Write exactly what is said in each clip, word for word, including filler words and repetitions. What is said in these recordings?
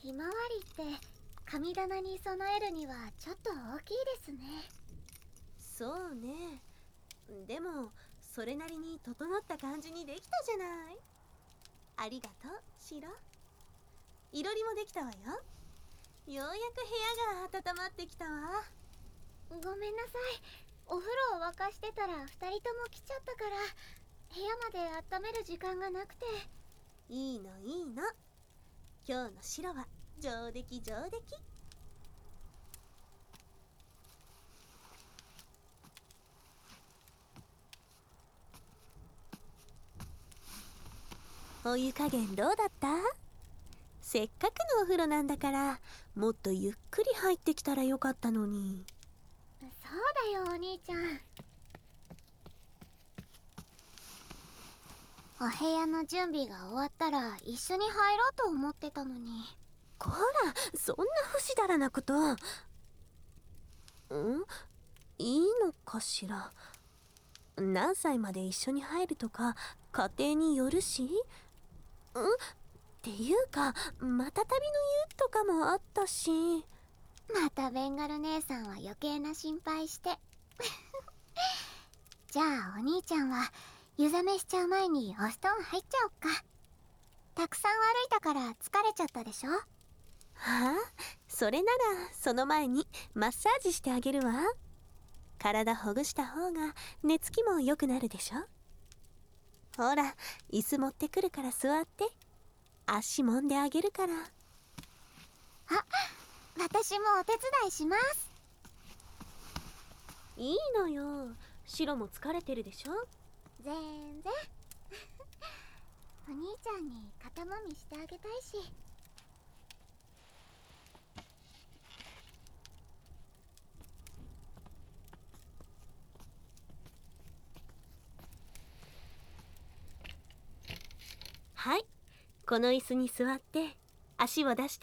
ひまわりって神棚に備えるにはちょっと大きいですね。 そうね。でもそれなりに整った感じにできたじゃない。ありがとう、シロ。いろりもできたわよ。ようやく部屋が温まってきたわ。 ごめんなさい、お風呂を沸かしてたらふたりとも来ちゃったから部屋まで温める時間がなくて。 いいのいいの。今日のシロは上出来上出来。お湯加減どうだった？せっかくのお風呂なんだからもっとゆっくり入ってきたらよかったのに。 そうだよお兄ちゃん。お部屋の準備が終わったら一緒に入ろうと思ってたのに。 こら、そんな不死だらなこと。ん？いいのかしら。何歳まで一緒に入るとか家庭によるし。ん？っていうかまた旅の湯とかもあったし。 またベンガル姉さんは余計な心配してじゃあお兄ちゃんは湯冷めしちゃう前にお布団入っちゃおっか。たくさん歩いたから疲れちゃったでしょ。はあ、それならその前にマッサージしてあげるわ。体ほぐした方が寝つきも良くなるでしょ。ほら、椅子持ってくるから座って。足揉んであげるから。 あ、私もお手伝いします。 いいのよ、シロも疲れてるでしょ。 全然お兄ちゃんに肩もみしてあげたいし。 はい、この椅子に座って足を出して。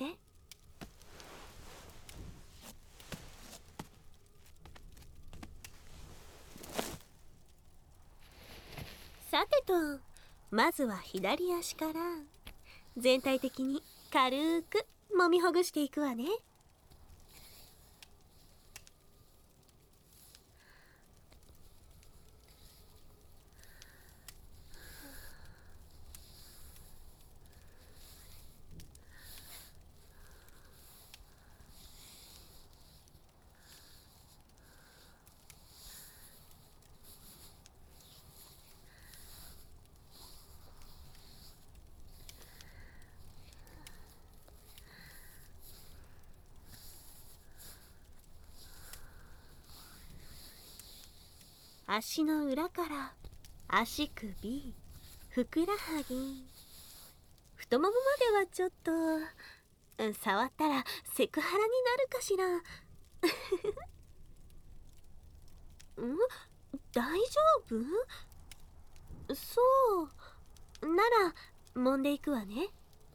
さてと、まずは左足から全体的に軽く揉みほぐしていくわね。足の裏から足首、ふくらはぎ、太ももまではちょっと、うん、触ったらセクハラになるかしら。ん？大丈夫？そうなら揉んでいくわね。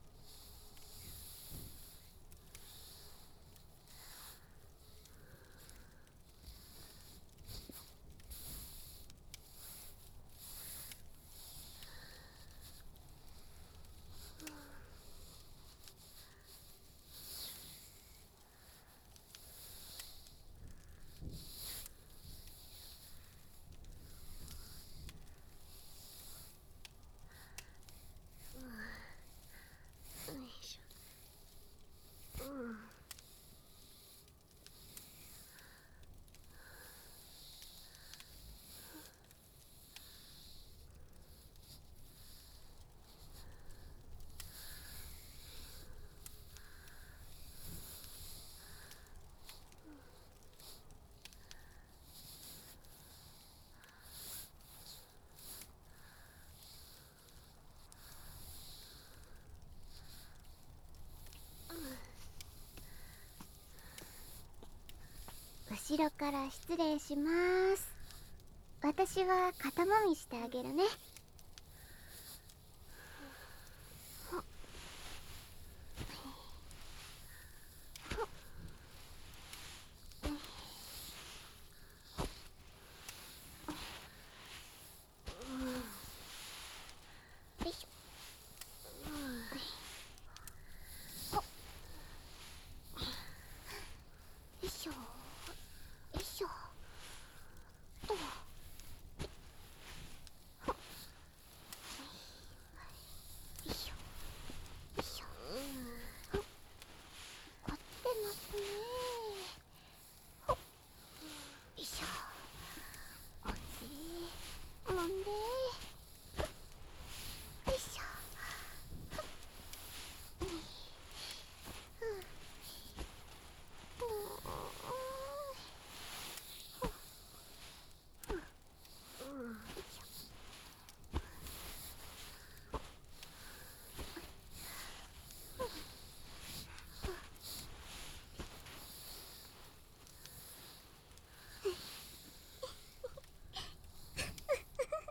後ろから失礼します。私は肩もみしてあげるね。よいしょ。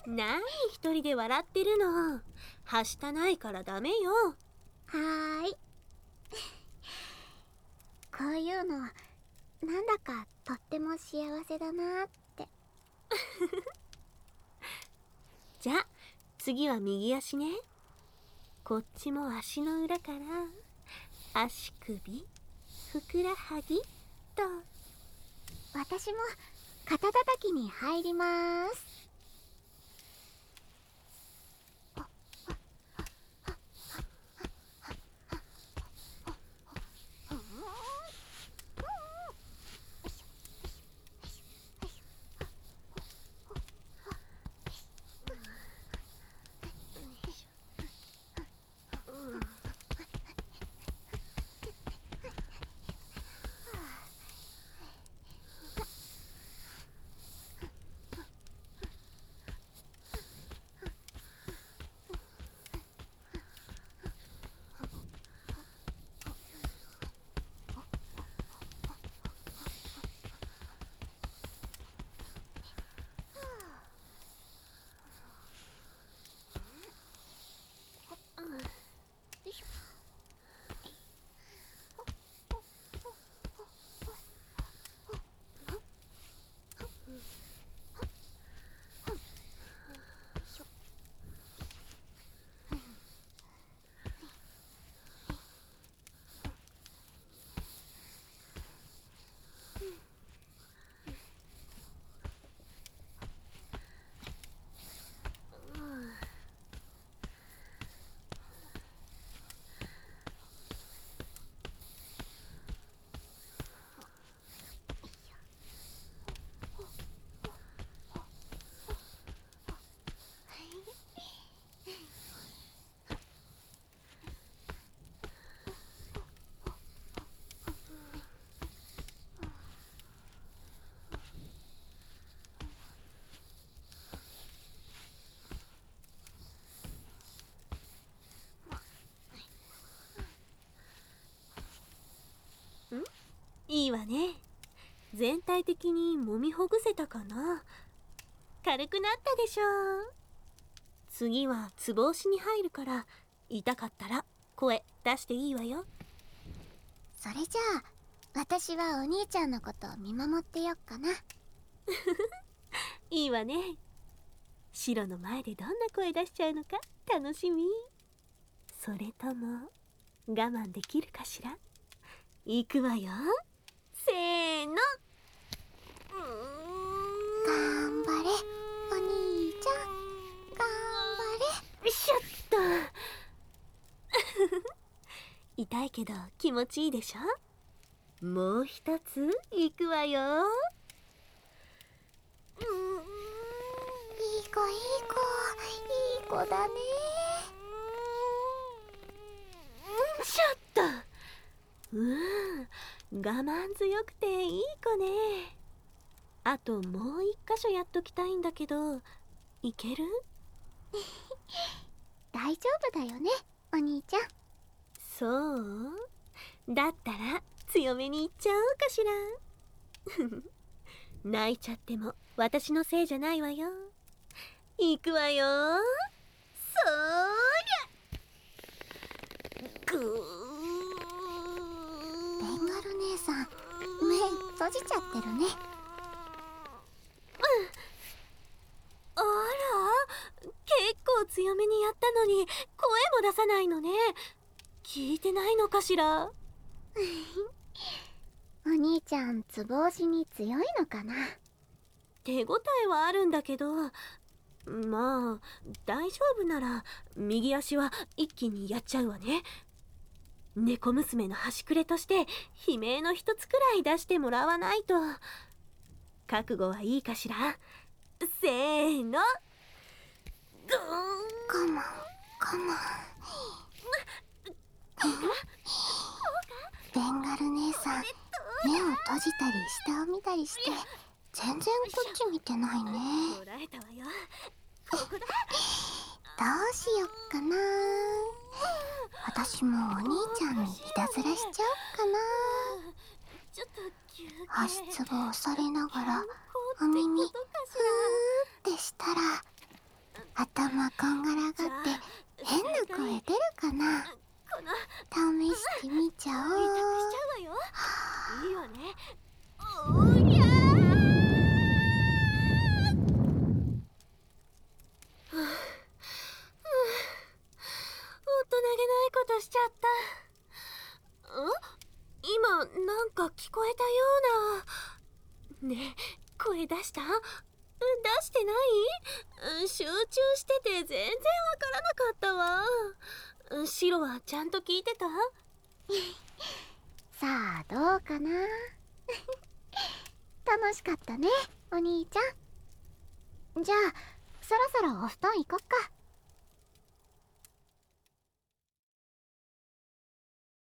何一人で笑ってるの。はしたないからダメよ。 はーい。こういうのなんだかとっても幸せだなって。 じゃあ次は右足ね。こっちも足の裏から足首、ふくらはぎと。 私も肩たたきに入ります。 いいわね。全体的に揉みほぐせたかな。軽くなったでしょう。次はつぼ押しに入るから、痛かったら声出していいわよ。 それじゃあ私はお兄ちゃんのことを見守ってよっかな。 いいわね。シロの前でどんな声出しちゃうのか楽しみ。それとも我慢できるかしら。いくわよ。せーの。 頑張れお兄ちゃん、頑張れ。 しょっと痛いけど気持ちいいでしょ。もう一ついくわよ。 いい子いい子いい子だね。 しょっと。うん、我慢強くていい子ね。あともう一箇所やっときたいんだけど、いける？ 大丈夫だよねお兄ちゃん。 そう？だったら強めにいっちゃおうかしら。泣いちゃっても私のせいじゃないわよ。いくわよ。そーりゃ。ぐー。 ベンガル姉さん、目閉じちゃってるね。 あら、結構強めにやったのに声も出さないのね。聞いてないのかしら。 お兄ちゃんつぼ押しに強いのかな。 手応えはあるんだけど、まあ大丈夫なら右足は一気にやっちゃうわね。猫娘の端くれとして悲鳴の一つくらい出してもらわないと。覚悟はいいかしら。せーの。グーン。 カモンカモン。ベンガル姉さん、目を閉じたり下を見たりして全然こっち見てないね。 こらえたわよ。ここだ。 どうしよっかな。私もお兄ちゃんにいたずらしちゃおっかな。 ちょっと休憩。 足つぼ押されながらお耳ふーってしたらなんか聞こえたような。ねえ、声出した？出してない？集中してて全然わからなかったわ。シロはちゃんと聞いてた？ さあどうかな。楽しかったねお兄ちゃん。じゃあそろそろお布団行こっか。